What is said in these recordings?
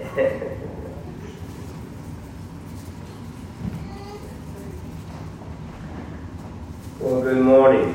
Well, good morning.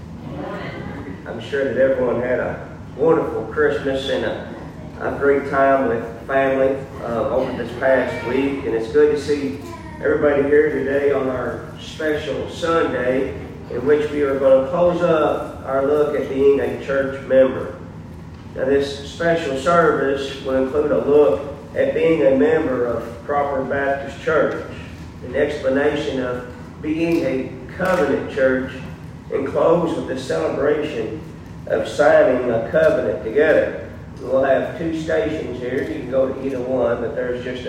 I'm sure that everyone had a wonderful Christmas and a great time with family over this past week. And it's good to see everybody here today on our special Sunday in which we are going to close up our look at being a church member. Now, this special service will include a look at being a member of Cropper Baptist Church, an explanation of being a covenant church, and close with the celebration of signing a covenant together. We'll have two stations here. You can go to either one, but there's just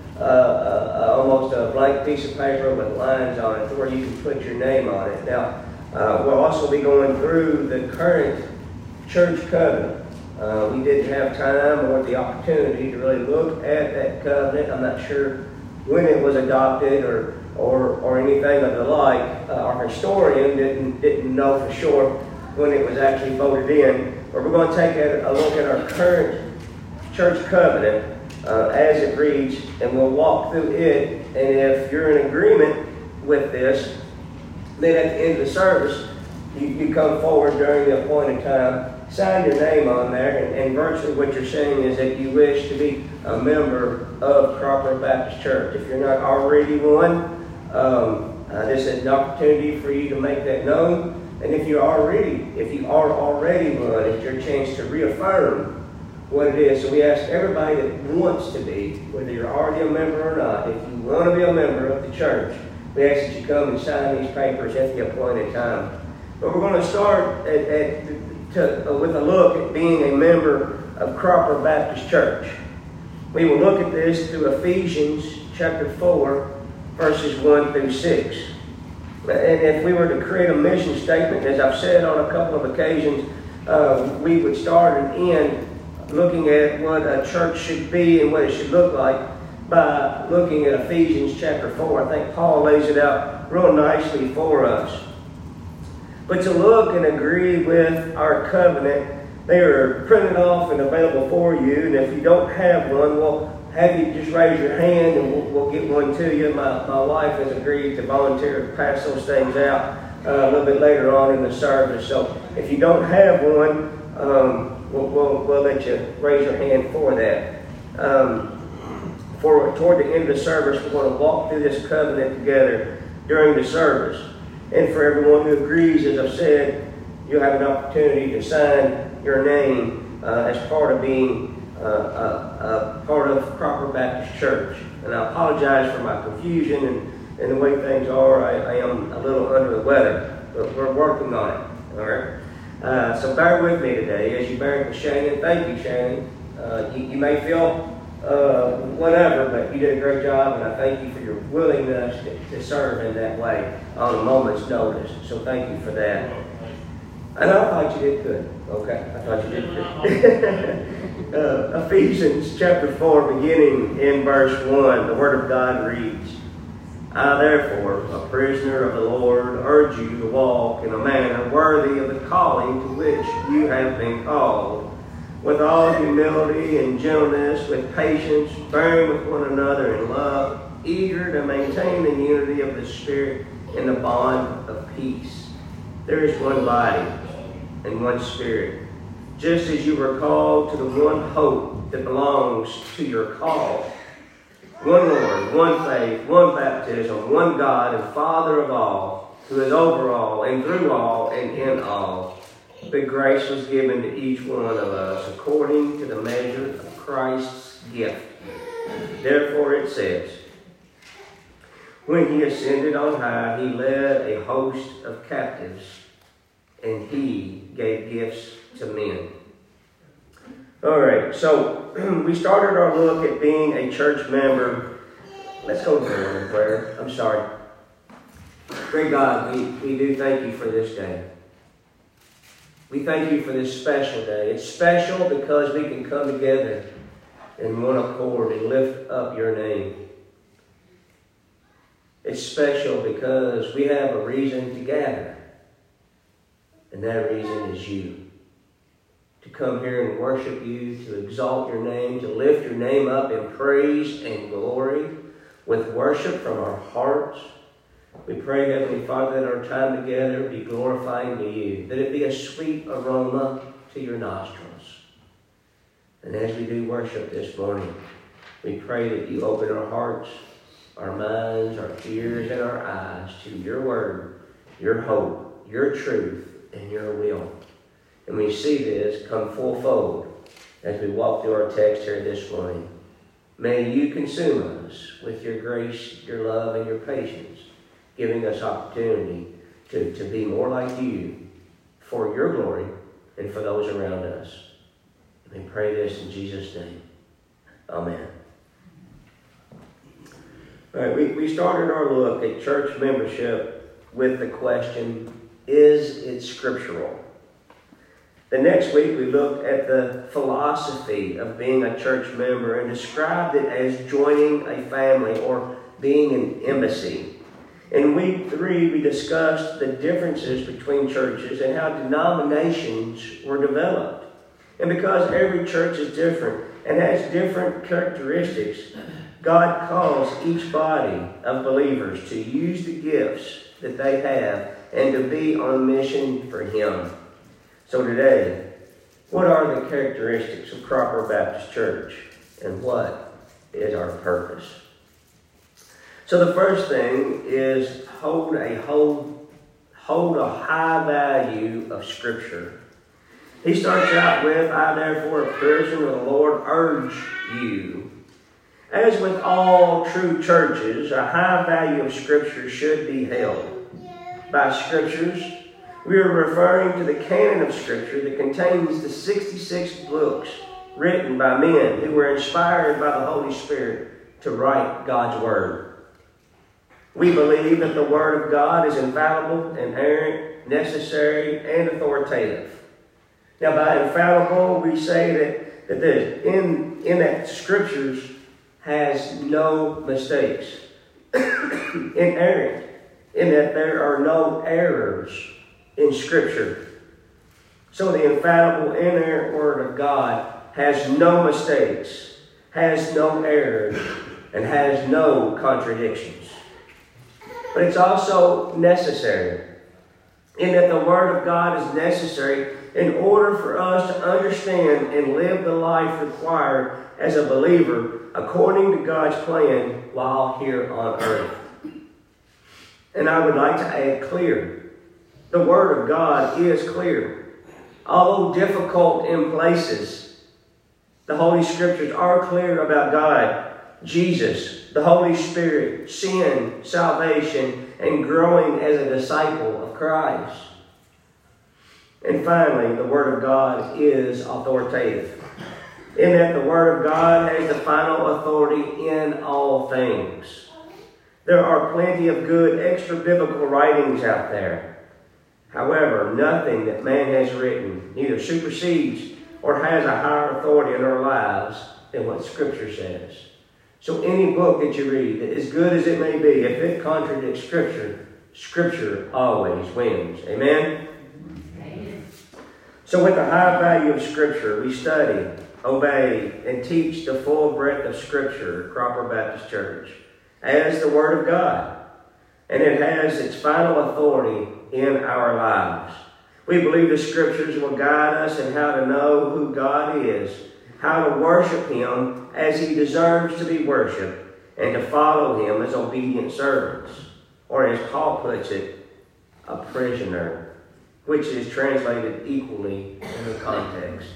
almost a blank piece of paper with lines on it where you can put your name on it. Now, we'll also be going through the current church covenant. We didn't have time or the opportunity to really look at that covenant. I'm not sure when it was adopted or anything of the like. Our historian didn't know for sure when it was actually voted in. But we're going to take a look at our current church covenant as it reads, and we'll walk through it. And if you're in agreement with this, then at the end of the service, you come forward during the appointed time, sign your name on there, and virtually what you're saying is that you wish to be a member of Cropper Baptist Church. If you're not already one, this is an opportunity for you to make that known. And if you are already one, it's your chance to reaffirm what it is. So we ask everybody that wants to be, whether you're already a member or not, if you want to be a member of the church, we ask that you come and sign these papers at the appointed time. But we're going to start with a look at being a member of Cropper Baptist Church. We will look at this through Ephesians chapter 4, verses 1 through 6. And if we were to create a mission statement, as I've said on a couple of occasions, we would start and end looking at what a church should be and what it should look like by looking at Ephesians chapter 4. I think Paul lays it out real nicely for us. But to look and agree with our covenant, they are printed off and available for you. And if you don't have one, we'll have you just raise your hand and we'll get one to you. My wife has agreed to volunteer to pass those things out a little bit later on in the service. So if you don't have one, we'll let you raise your hand for that. Toward the end of the service, we're going to walk through this covenant together during the service. And for everyone who agrees, as I've said, you'll have an opportunity to sign your name as part of being part of Cropper Baptist Church. And I apologize for my confusion and the way things are. I am a little under the weather, but we're working on it. All right. So bear with me today as you bear with Shannon. Thank you, Shannon. You may feel whatever, but you did a great job, and I thank you for your willingness to serve in that way on a moment's notice. So thank you for that. And I thought you did good. Okay, I thought you did good. Ephesians chapter 4, beginning in verse 1, the Word of God reads, I therefore, a prisoner of the Lord, urge you to walk in a manner worthy of the calling to which you have been called, with all humility and gentleness, with patience, bearing with one another in love, eager to maintain the unity of the Spirit in the bond of peace. There is one body and one Spirit, just as you were called to the one hope that belongs to your call. One Lord, one faith, one baptism, one God and Father of all, who is over all and through all and in all. But grace was given to each one of us according to the measure of Christ's gift. Therefore it says, when he ascended on high, he led a host of captives, and he gave gifts to men. All right, so we started our look at being a church member. Let's go to the Lord in prayer. I'm sorry. Great God, we do thank you for this day. We thank you for this special day. It's special because we can come together in one accord and lift up your name. It's special because we have a reason to gather. And that reason is you. to come here and worship you, to exalt your name, to lift your name up in praise and glory with worship from our hearts. We pray, Heavenly Father, that our time together be glorifying to you, that it be a sweet aroma to your nostrils. And as we do worship this morning, we pray that you open our hearts, our minds, our ears, and our eyes to your word, your hope, your truth, and your will. And we see this come full fold as we walk through our text here this morning. May you consume us with your grace, your love, and your patience, giving us opportunity to be more like you for your glory and for those around us. We pray this in Jesus' name. Amen. All right, we started our look at church membership with the question, is it scriptural? The next week we looked at the philosophy of being a church member and described it as joining a family or being an embassy. In week 3 we discussed the differences between churches and how denominations were developed. And because every church is different and has different characteristics, God calls each body of believers to use the gifts that they have and to be on mission for Him. So today, what are the characteristics of Cropper Baptist Church, and what is our purpose? So the first thing is hold a high value of Scripture. He starts out with, I therefore, a prisoner of the Lord, urge you. As with all true churches, a high value of Scripture should be held. By Scriptures, we are referring to the canon of Scripture that contains the 66 books written by men who were inspired by the Holy Spirit to write God's Word. We believe that the Word of God is infallible, inerrant, necessary, and authoritative. Now, by infallible, we say that in that Scriptures has no mistakes. Inerrant, in that there are no errors in Scripture. So the infallible, inerrant Word of God has no mistakes, has no errors, and has no contradictions. But it's also necessary, in that the Word of God is necessary in order for us to understand and live the life required as a believer according to God's plan while here on earth. And I would like to add clear. The Word of God is clear. Although difficult in places, the Holy Scriptures are clear about God, Jesus, the Holy Spirit, sin, salvation, and growing as a disciple of Christ. And finally, the Word of God is authoritative, in that the Word of God has the final authority in all things. There are plenty of good extra-biblical writings out there. However, nothing that man has written neither supersedes or has a higher authority in our lives than what Scripture says. So any book that you read, as good as it may be, if it contradicts Scripture, Scripture always wins. Amen? Amen. So with the high value of Scripture, we study, obey, and teach the full breadth of Scripture at Cropper Baptist Church as the Word of God. And it has its final authority in our lives. We believe the Scriptures will guide us in how to know who God is, how to worship Him as He deserves to be worshipped, and to follow Him as obedient servants. Or as Paul puts it, a prisoner, which is translated equally in the context.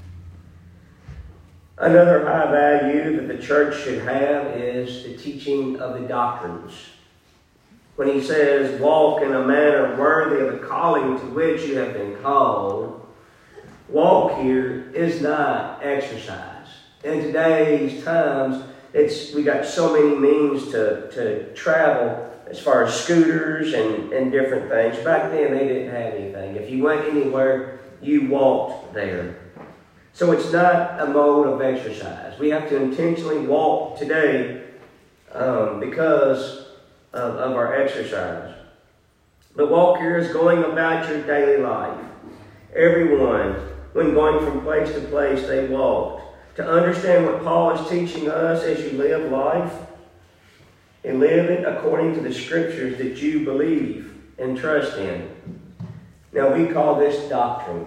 Another high value that the church should have is the teaching of the doctrines. When he says, walk in a manner worthy of the calling to which you have been called, walk here is not exercise. In today's times, we got so many means to travel as far as scooters and different things. Back then, they didn't have anything. If you went anywhere, you walked there. So it's not a mode of exercise. We have to intentionally walk today because of our exercise. The walk here is going about your daily life. Everyone when going from place to place, they walked. To understand what Paul is teaching us as you live life, and live it according to the scriptures that you believe and trust in. Now, we call this doctrine.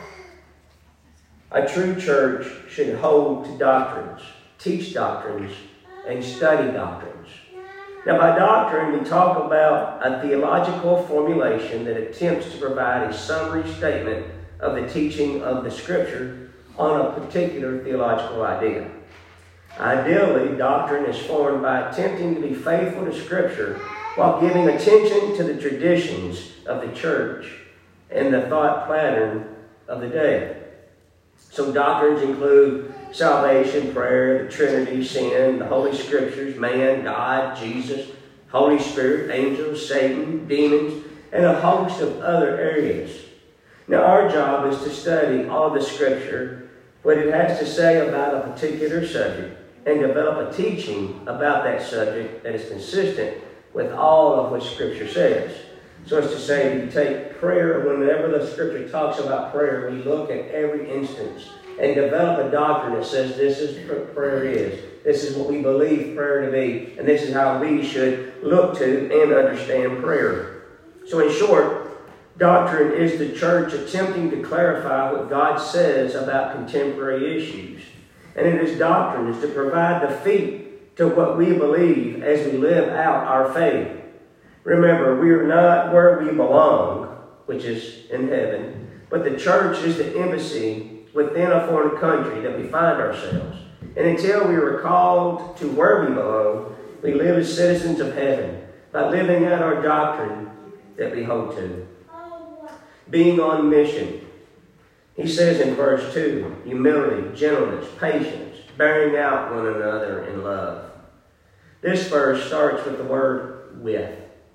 A true church should hold to doctrines, teach doctrines, and study doctrines. Now, by doctrine, we talk about a theological formulation that attempts to provide a summary statement of the teaching of the Scripture on a particular theological idea. Ideally, doctrine is formed by attempting to be faithful to Scripture while giving attention to the traditions of the church and the thought pattern of the day. So doctrines include salvation, prayer, the Trinity, sin, the Holy Scriptures, man, God, Jesus, Holy Spirit, angels, Satan, demons, and a host of other areas. Now, our job is to study all the Scripture, what it has to say about a particular subject, and develop a teaching about that subject that is consistent with all of what Scripture says. So as to say, you take prayer, whenever the Scripture talks about prayer, we look at every instance and develop a doctrine that says this is what prayer is. This is what we believe prayer to be. And this is how we should look to and understand prayer. So in short, doctrine is the church attempting to clarify what God says about contemporary issues. And it is doctrine is to provide the feet to what we believe as we live out our faith. Remember, we are not where we belong, which is in heaven, but the church is the embassy within a foreign country that we find ourselves. And until we are called to where we belong, we live as citizens of heaven by living out our doctrine that we hold to. Being on mission. He says in verse 2, humility, gentleness, patience, bearing out one another in love. This verse starts with the word with.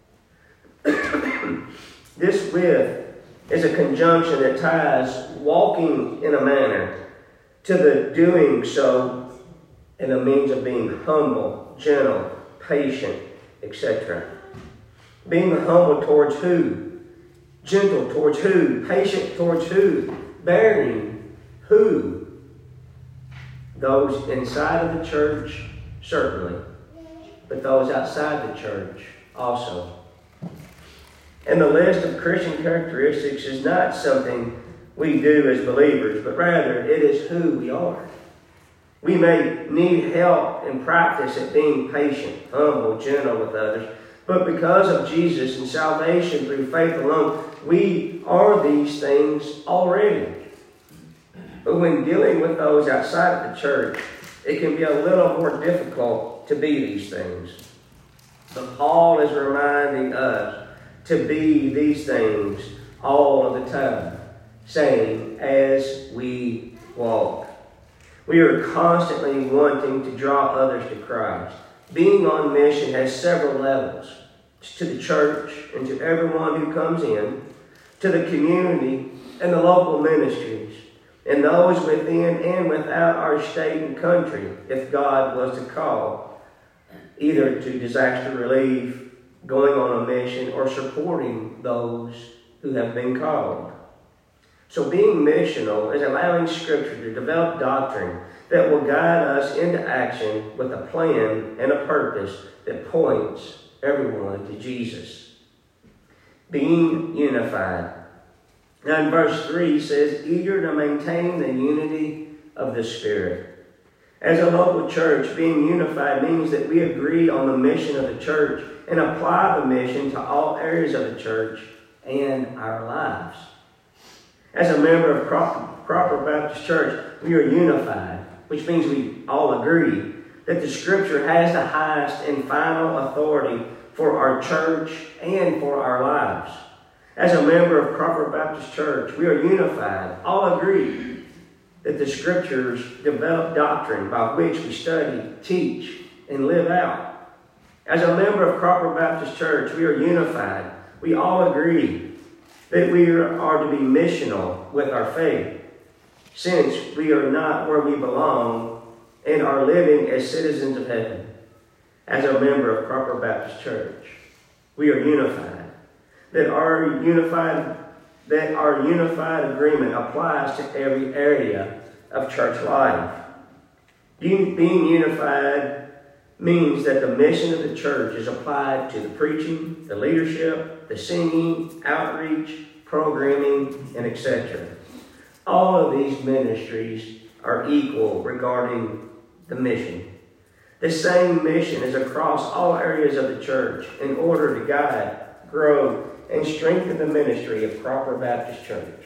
This with is a conjunction that ties walking in a manner to the doing so in a means of being humble, gentle, patient, etc. Being humble towards who? Gentle towards who? Patient towards who? Bearing who? Those inside of the church, certainly, but those outside the church also. And the list of Christian characteristics is not something we do as believers, but rather it is who we are. We may need help in practice at being patient, humble, gentle with others, but because of Jesus and salvation through faith alone, we are these things already. But when dealing with those outside of the church, it can be a little more difficult to be these things. But Paul is reminding us to be these things all of the time, saying, as we walk. We are constantly wanting to draw others to Christ. Being on mission has several levels. To the church and to everyone who comes in, to the community and the local ministries, and those within and without our state and country, if God was to call, either to disaster relief, going on a mission, or supporting those who have been called. So being missional is allowing Scripture to develop doctrine that will guide us into action with a plan and a purpose that points everyone to Jesus. Being unified. Now in verse 3 says, eager to maintain the unity of the Spirit. As a local church, being unified means that we agree on the mission of the church and apply the mission to all areas of the church and our lives. As a member of Cropper Baptist Church, we are unified, which means we all agree that the Scripture has the highest and final authority for our church and for our lives. As a member of Cropper Baptist Church, we are unified, all agree that the Scriptures develop doctrine by which we study, teach, and live out. As a member of Cropper Baptist Church, we are unified. We all agree that we are to be missional with our faith, since we are not where we belong and are living as citizens of heaven. As a member of Cropper Baptist Church, we are unified. That that our unified agreement applies to every area of church life. Being unified means that the mission of the church is applied to the preaching, the leadership, the singing, outreach, programming, and etc. All of these ministries are equal regarding the mission. The same mission is across all areas of the church in order to guide, grow, and strengthen the ministry of Cropper Baptist Church.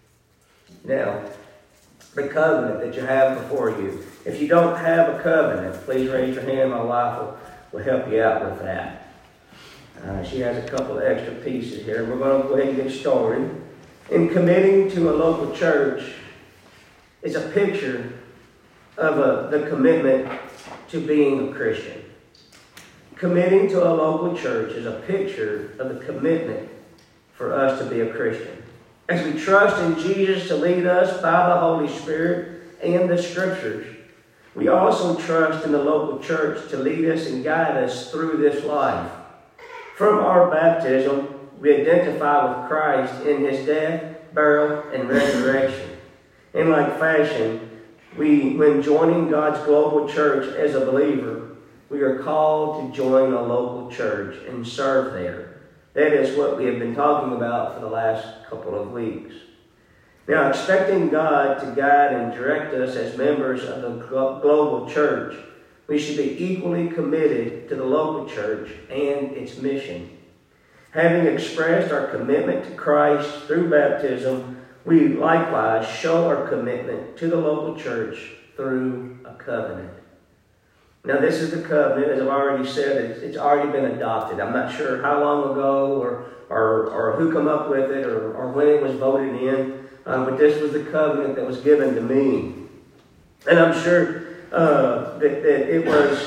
Now, the covenant that you have before you. If you don't have a covenant, please raise your hand. My wife will help you out with that. She has a couple of extra pieces here. We're going to go ahead and get started. In committing to a local church is a picture of the commitment to being a Christian. Committing to a local church is a picture of the commitment for us to be a Christian. As we trust in Jesus to lead us by the Holy Spirit and the Scriptures, we also trust in the local church to lead us and guide us through this life. From our baptism, we identify with Christ in His death, burial, and resurrection. In like fashion, when joining God's global church as a believer, we are called to join a local church and serve there. That is what we have been talking about for the last couple of weeks. Now, expecting God to guide and direct us as members of the global church, we should be equally committed to the local church and its mission. Having expressed our commitment to Christ through baptism, we likewise show our commitment to the local church through a covenant. Now, this is the covenant. As I've already said, it's already been adopted. I'm not sure how long ago or who come up with it or when it was voted in, but this was the covenant that was given to me. And I'm sure that it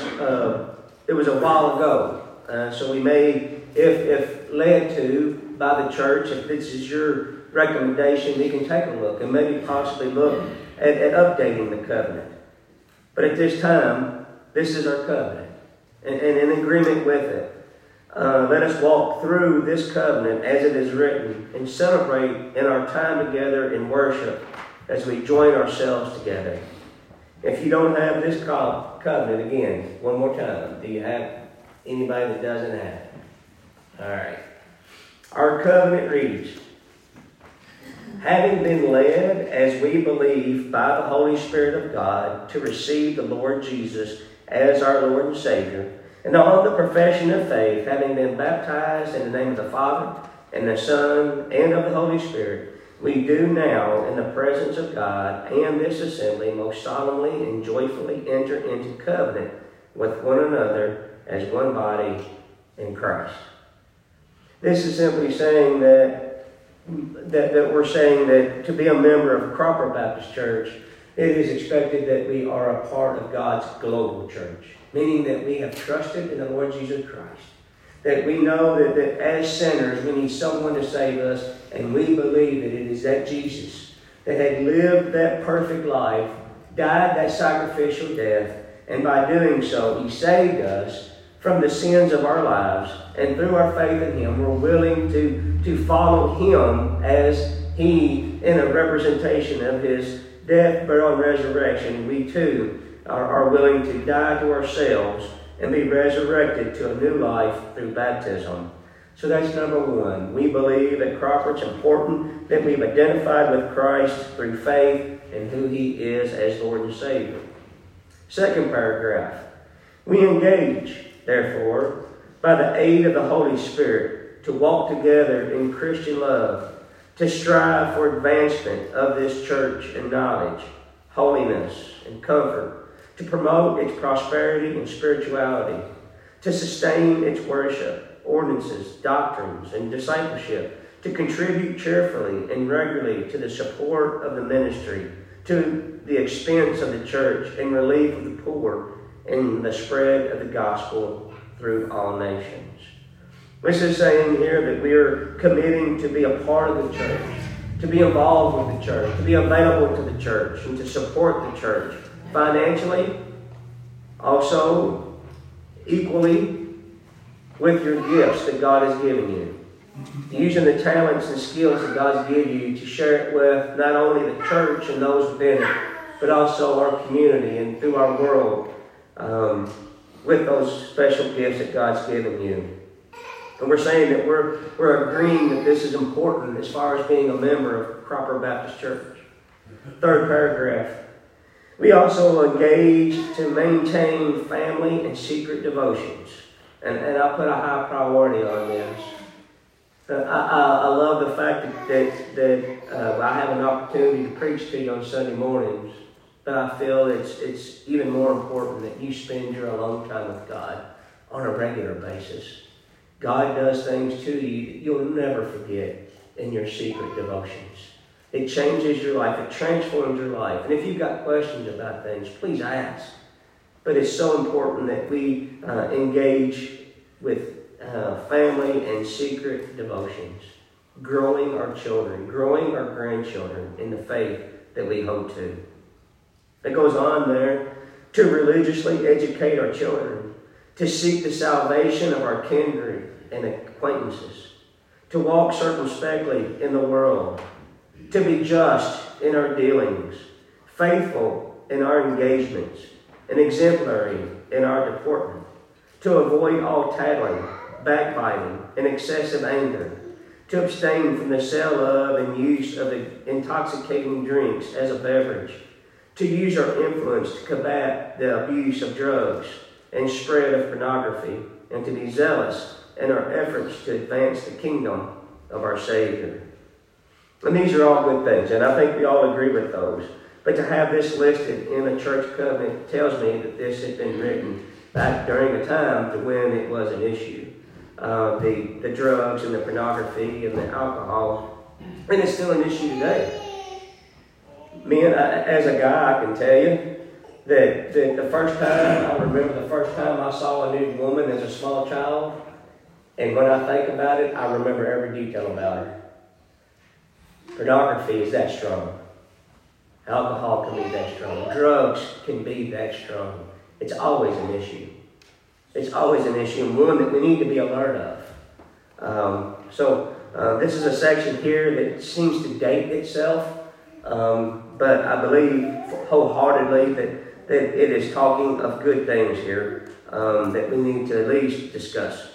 was a while ago. So we may, if led to by the church, if this is your recommendation, we can take a look and maybe possibly look at updating the covenant. But at this time, this is our covenant, and in agreement with it. Let us walk through this covenant as it is written and celebrate in our time together in worship as we join ourselves together. If you don't have this covenant, again, one more time, do you have anybody that doesn't have it? All right. Our covenant reads, having been led, as we believe, by the Holy Spirit of God to receive the Lord Jesus as our Lord and Savior, and on the profession of faith, having been baptized in the name of the Father, and the Son, and of the Holy Spirit, we do now, in the presence of God and this assembly, most solemnly and joyfully enter into covenant with one another as one body in Christ. This is simply saying that we're saying that to be a member of Cropper Baptist Church, it is expected that we are a part of God's global church, meaning that we have trusted in the Lord Jesus Christ, that we know that as sinners we need someone to save us, and we believe that it is that Jesus that had lived that perfect life, died that sacrificial death, and by doing so He saved us from the sins of our lives, and through our faith in Him we're willing to follow Him as He, in a representation of His death, burial, and resurrection, we too are willing to die to ourselves and be resurrected to a new life through baptism. So that's number one. We believe at Cropper it's important that we've identified with Christ through faith in who He is as Lord and Savior. Second paragraph. We engage, therefore, by the aid of the Holy Spirit to walk together in Christian love, to strive for advancement of this church in knowledge, holiness, and comfort, to promote its prosperity and spirituality, to sustain its worship, ordinances, doctrines, and discipleship, to contribute cheerfully and regularly to the support of the ministry, to the expense of the church and relief of the poor, and the spread of the gospel through all nations. This is saying here that we are committing to be a part of the church, to be involved with the church, to be available to the church, and to support the church financially, also equally with your gifts that God has given you. Using the talents and skills that God's given you to share it with not only the church and those within it, but also our community and through our world with those special gifts that God's given you. And we're saying that we're agreeing that this is important as far as being a member of Cropper Baptist Church. Third paragraph. We also engage to maintain family and secret devotions. And I put a high priority on this. I love the fact that I have an opportunity to preach to you on Sunday mornings. But I feel it's even more important that you spend your alone time with God on a regular basis. God does things to you that you'll never forget in your secret devotions. It changes your life. It transforms your life. And if you've got questions about things, please ask. But it's so important that we engage with family and secret devotions, growing our children, growing our grandchildren in the faith that we hold to. It goes on there to religiously educate our children, to seek the salvation of our kindred and acquaintances, to walk circumspectly in the world, to be just in our dealings, faithful in our engagements, and exemplary in our deportment, to avoid all tattling, backbiting, and excessive anger, to abstain from the sale of and use of intoxicating drinks as a beverage, to use our influence to combat the abuse of drugs and spread of pornography, and to be zealous in our efforts to advance the kingdom of our Savior. And these are all good things, and I think we all agree with those. But to have this listed in a church covenant tells me that this had been written back during a time to when it was an issue. The drugs and the pornography and the alcohol, and it's still an issue today. Men, as a guy, I can tell you that the first time, I remember the first time I saw a nude woman as a small child, and when I think about it, I remember every detail about her. Pornography is that strong. Alcohol can be that strong. Drugs can be that strong. It's always an issue. It's always an issue, and one that we need to be alert of. This is a section here that seems to date itself, but I believe wholeheartedly that it is talking of good things here that we need to at least discuss.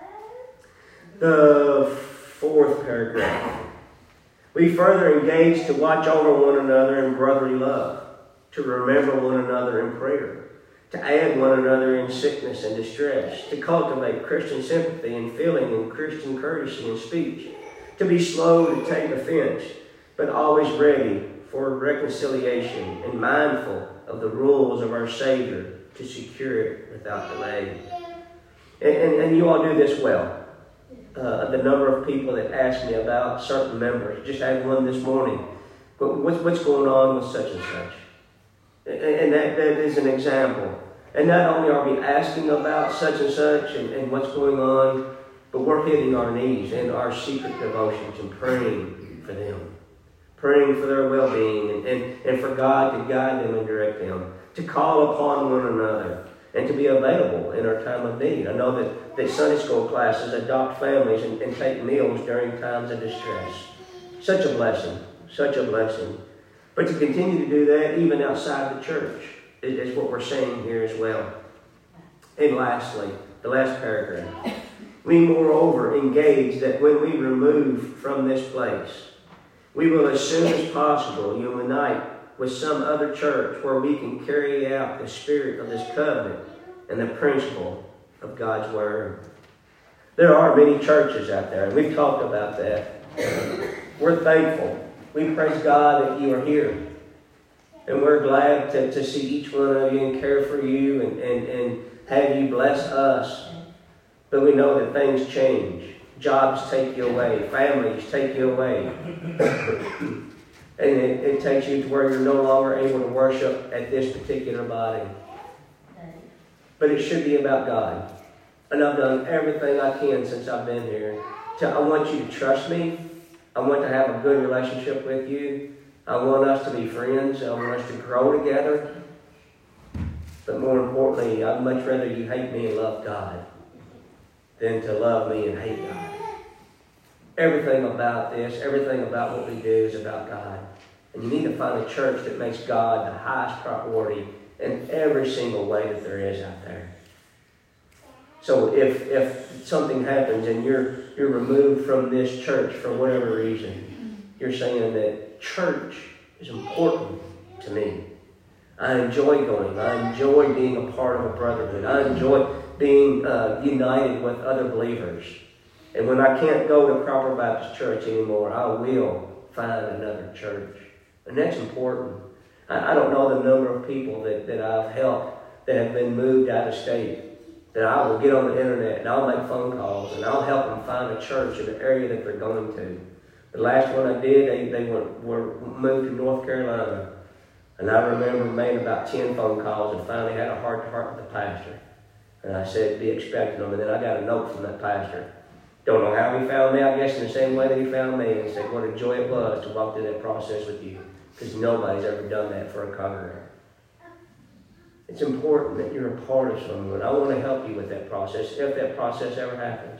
The fourth paragraph. We further engage to watch over one another in brotherly love, to remember one another in prayer, to aid one another in sickness and distress, to cultivate Christian sympathy and feeling and Christian courtesy in speech, to be slow to take offense, but always ready for reconciliation and mindful of the rules of our Savior to secure it without delay. And you all do this well. The number of people that ask me about certain members. Just had one this morning. But what's going on with such and such? And that is an example. And not only are we asking about such and such and what's going on, but we're hitting our knees in our secret devotions and praying for them. Praying for their well-being and for God to guide them and direct them. To call upon one another and to be available in our time of need. I know that Sunday school classes adopt families and take meals during times of distress. Such a blessing. Such a blessing. But to continue to do that even outside the church is what we're saying here as well. And lastly, the last paragraph. We moreover engage that when we remove from this place, we will as soon as possible unite with some other church where we can carry out the spirit of this covenant and the principle of God's Word. There are many churches out there, and we've talked about that. We're thankful. We praise God that you are here. And we're glad to see each one of you and care for you and have you bless us. But we know that things change. Jobs take you away. Families take you away. And it takes you to where you're no longer able to worship at this particular body. But it should be about God. And I've done everything I can since I've been here. I want you to trust me. I want to have a good relationship with you. I want us to be friends. I want us to grow together. But more importantly, I'd much rather you hate me and love God than to love me and hate God. Everything about this, everything about what we do is about God. And you need to find a church that makes God the highest priority in every single way that there is out there. So if something happens and you're removed from this church for whatever reason, you're saying that church is important to me. I enjoy going. I enjoy being a part of a brotherhood. I enjoy being united with other believers. And when I can't go to Cropper Baptist Church anymore, I will find another church. And that's important. I don't know the number of people that I've helped that have been moved out of state, that I will get on the internet and I'll make phone calls and I'll help them find a church in the area that they're going to. The last one I did, they were moved to North Carolina. And I remember making about 10 phone calls and finally had a heart-to-heart with the pastor. And I said, be expecting them. And then I got a note from that pastor. Don't know how he found me, I guess in the same way that he found me. And said, what a joy it was to walk through that process with you. Because nobody's ever done that for a congregant. It's important that you're a part of someone. I want to help you with that process, if that process ever happens.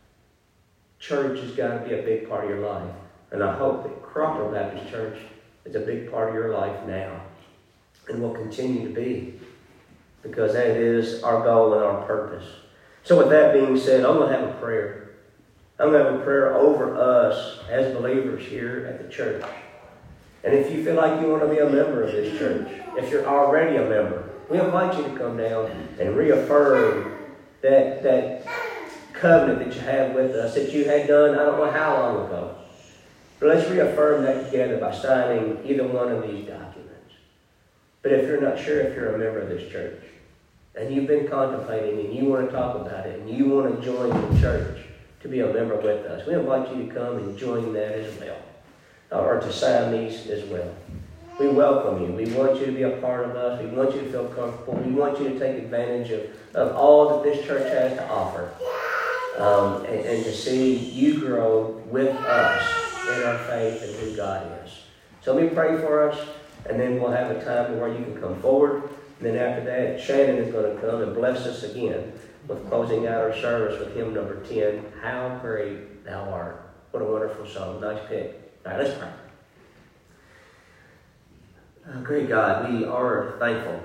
Church has got to be a big part of your life. And I hope that Cropper Baptist Church is a big part of your life now. And will continue to be. Because that is our goal and our purpose. So with that being said, I'm going to have a prayer. I'm going to have a prayer over us as believers here at the church. And if you feel like you want to be a member of this church, if you're already a member, we invite you to come down and reaffirm that covenant that you have with us, that you had done I don't know how long ago. But let's reaffirm that together by signing either one of these documents. But if you're not sure if you're a member of this church, and you've been contemplating and you want to talk about it, and you want to join the church to be a member with us, we invite you to come and join that as well. Or to sign these as well. We welcome you. We want you to be a part of us. We want you to feel comfortable. We want you to take advantage of all that this church has to offer. And to see you grow with us in our faith and who God is. So let me pray for us, and then we'll have a time where you can come forward. And then after that, Shannon is going to come and bless us again with closing out our service with hymn number 10, How Great Thou Art. What a wonderful song. Nice pick. All right, let's pray. Great God, we are thankful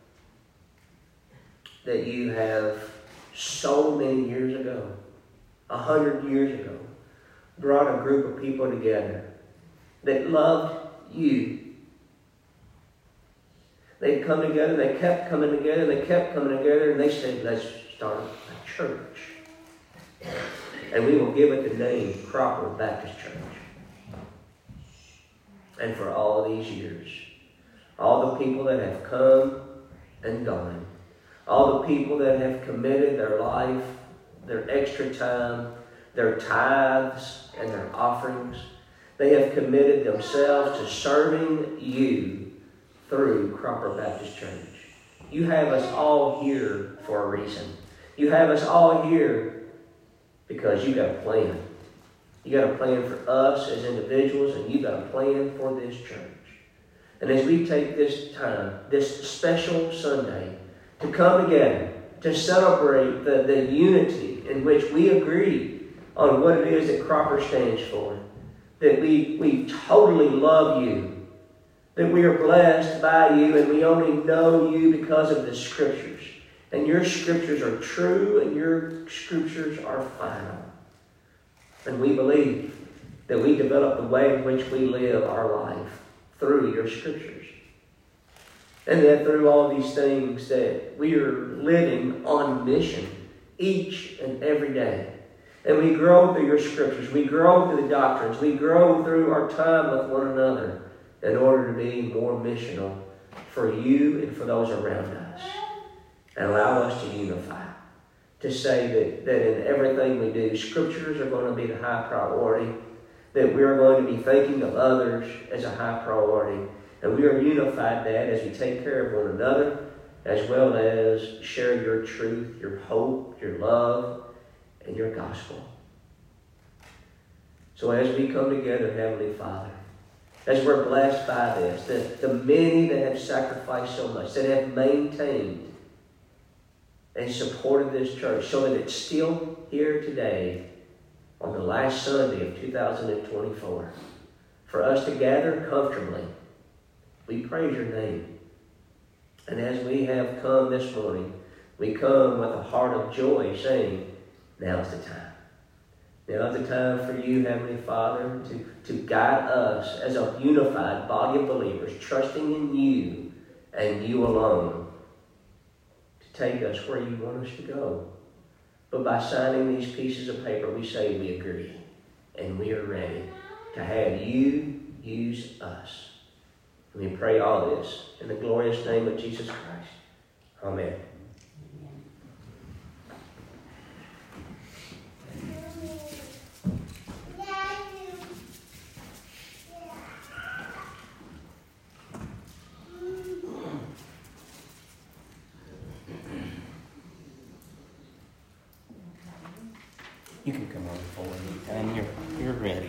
that you have so many years ago, 100 years ago, brought a group of people together that loved you. They'd come together, they kept coming together, they kept coming together, and they said, let's start a church. And we will give it the name Cropper Baptist Church. And for all of these years, all the people that have come and gone, all the people that have committed their life, their extra time, their tithes and their offerings, they have committed themselves to serving you through Cropper Baptist Church. You have us all here for a reason. You have us all here because you got a plan. You got a plan for us as individuals, and you got a plan for this church. And as we take this time, this special Sunday, to come together, to celebrate the unity in which we agree on what it is that Cropper stands for, that we totally love you, that we are blessed by you, and we only know you because of the Scriptures. And your Scriptures are true, and your Scriptures are final. And we believe that we develop the way in which we live our life through your Scriptures. And that through all these things that we are living on mission each and every day. And we grow through your Scriptures. We grow through the doctrines. We grow through our time with one another in order to be more missional for you and for those around us. And allow us to unify. To say that in everything we do, Scriptures are going to be the high priority. That we are going to be thinking of others as a high priority. And we are unified that as we take care of one another, as well as share your truth, your hope, your love, and your gospel. So as we come together, Heavenly Father, as we're blessed by this, the many that have sacrificed so much, that have maintained and supported this church so that it's still here today, on the last Sunday of 2024, for us to gather comfortably. We praise your name. And as we have come this morning, we come with a heart of joy, saying, now's the time. Now's the time for you, Heavenly Father, to guide us as a unified body of believers, trusting in you and you alone, to take us where you want us to go. But by signing these pieces of paper, we say we agree, and we are ready to have you use us. And we pray all this in the glorious name of Jesus Christ. Amen. You can come on forward anytime you're ready.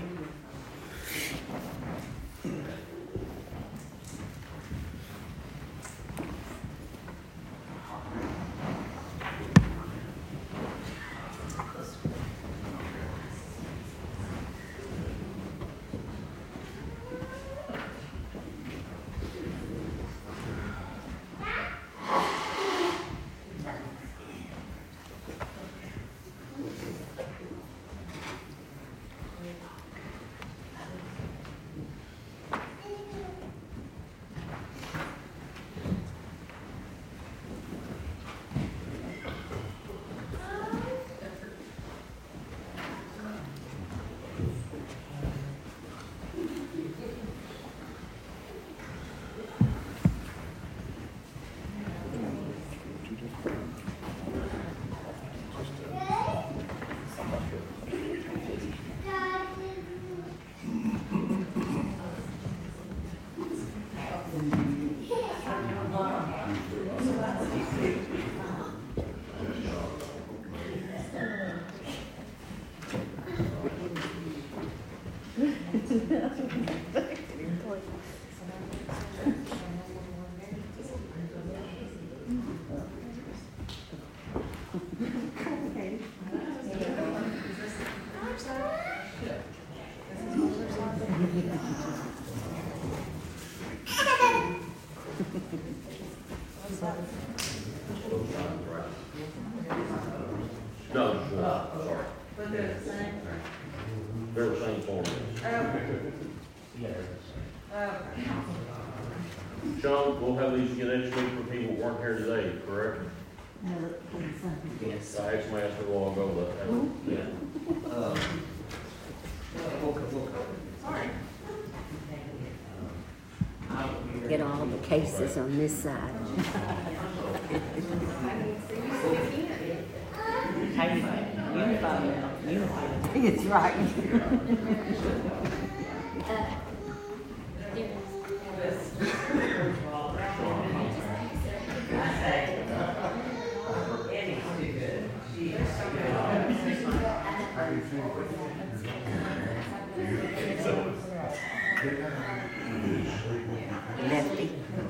They're the same form. Sean, we'll have these again next week for people who weren't here today, correct? Yes. I had somebody ask me a while ago that. Yeah. Get all the cases on this side. It's right. Lefty.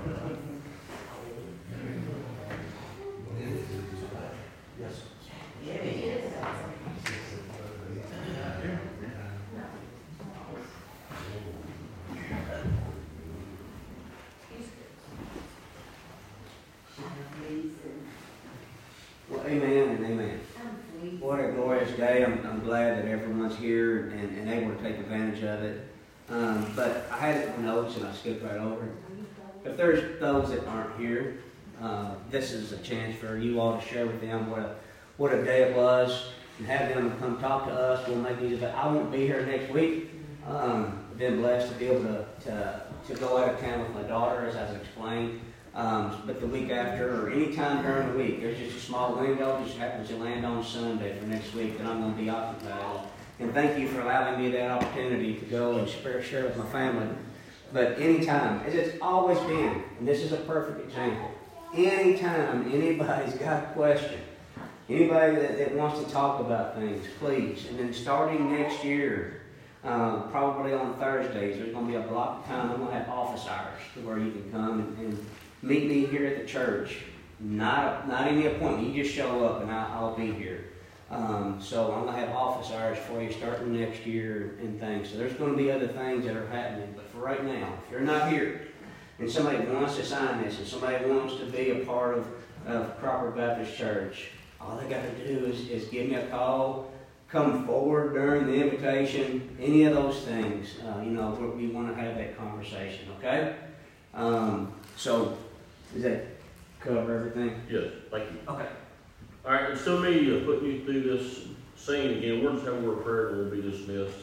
Well, amen and amen. What a glorious day. I'm glad that everyone's here and able to take advantage of it. But I had it in notes and I skipped right over it. If there's those that aren't here, this is a chance for you all to share with them what a day it was and have them come talk to us. We'll make these available. I won't be here next week. I've been blessed to be able to go out of town with my daughter, as I've explained. But the week after, or any time during the week, there's just a small window. It just happens to land on Sunday for next week that I'm going to be occupied. And thank you for allowing me that opportunity to go and share with my family. But anytime, as it's always been, and this is a perfect example, anytime anybody's got a question, anybody that wants to talk about things, please. And then starting next year, probably on Thursdays, there's going to be a block of time. I'm going to have office hours to where you can come and meet me here at the church. Not any appointment. You just show up and I'll be here. So I'm gonna have office hours for you starting next year and things. So there's gonna be other things that are happening, but for right now, if you're not here and somebody wants to sign this and somebody wants to be a part of Crawford Baptist Church, all they gotta do is give me a call, come forward during the invitation, any of those things. We wanna have that conversation, okay? So, does that cover everything? Yes, thank you. Okay. All right, instead of me putting you through this scene again, we'll just have a word of prayer and we'll be dismissed.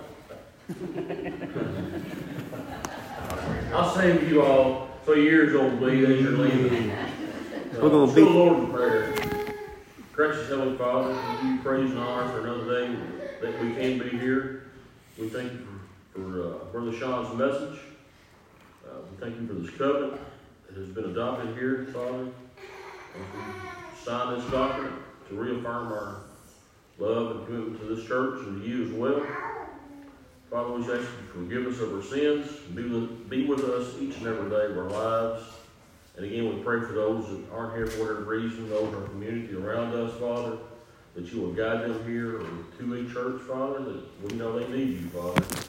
I'll save you all so years old be as you're leaving. We're gonna Still be- Lord in prayer. Gracious Heavenly Father, we give you praise and honor for another day that we can be here. We thank you for Brother Sean's message. We thank you for this covenant that has been adopted here, Father. And we sign this document to reaffirm our love and commitment to this church and to you as well. Father, we ask you to forgive us of our sins, be with us each and every day of our lives. And again, we pray for those that aren't here for whatever reason, those in our community around us, Father, that you will guide them here or to a church, Father, that we know they need you, Father.